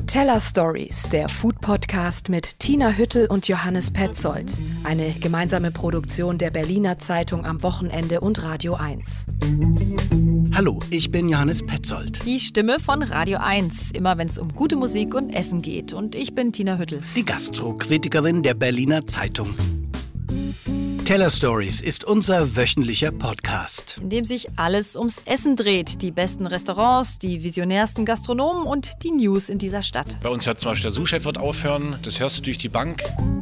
Teller Stories, der Food-Podcast mit Tina Hüttel und Johannes Petzold. Eine gemeinsame Produktion der Berliner Zeitung am Wochenende und Radio 1. Hallo, ich bin Johannes Petzold. Die Stimme von Radio 1, immer wenn es um gute Musik und Essen geht. Und ich bin Tina Hüttel. Die Gastrokritikerin der Berliner Zeitung. Teller Stories ist unser wöchentlicher Podcast, In dem sich alles ums Essen dreht. Die besten Restaurants, die visionärsten Gastronomen und die News in dieser Stadt. Bei uns hat zum Beispiel der Sous-Chef wird aufhören, das hörst du durch die Bank.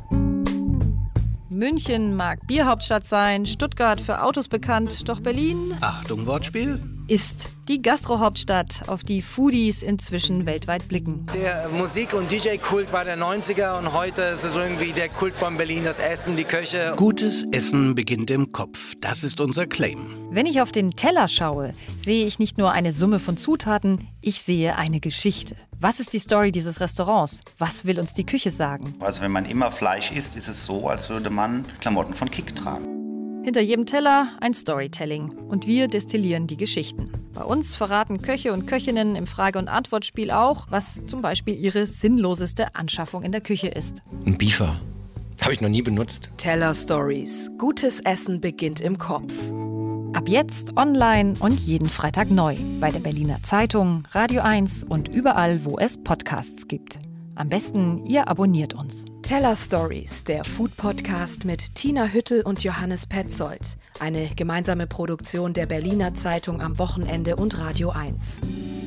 München mag Bierhauptstadt sein, Stuttgart für Autos bekannt, doch Berlin Achtung Wortspiel, ist die Gastrohauptstadt, auf die Foodies inzwischen weltweit blicken. Der Musik- und DJ-Kult war der 90er und heute ist es irgendwie der Kult von Berlin, das Essen, die Köche. Gutes Essen beginnt im Kopf, das ist unser Claim. Wenn ich auf den Teller schaue, sehe ich nicht nur eine Summe von Zutaten, ich sehe eine Geschichte. Was ist die Story dieses Restaurants? Was will uns die Küche sagen? Also wenn man immer Fleisch isst, ist es so, als würde man Klamotten von Kick tragen. Hinter jedem Teller ein Storytelling und wir destillieren die Geschichten. Bei uns verraten Köche und Köchinnen im Frage- und Antwortspiel auch, was zum Beispiel ihre sinnloseste Anschaffung in der Küche ist. Ein Beefer. Habe ich noch nie benutzt. Teller Stories. Gutes Essen beginnt im Kopf. Ab jetzt online und jeden Freitag neu bei der Berliner Zeitung, Radio 1 und überall, wo es Podcasts gibt. Am besten, ihr abonniert uns. Teller Stories, der Food-Podcast mit Tina Hüttel und Johannes Petzold. Eine gemeinsame Produktion der Berliner Zeitung am Wochenende und Radio 1.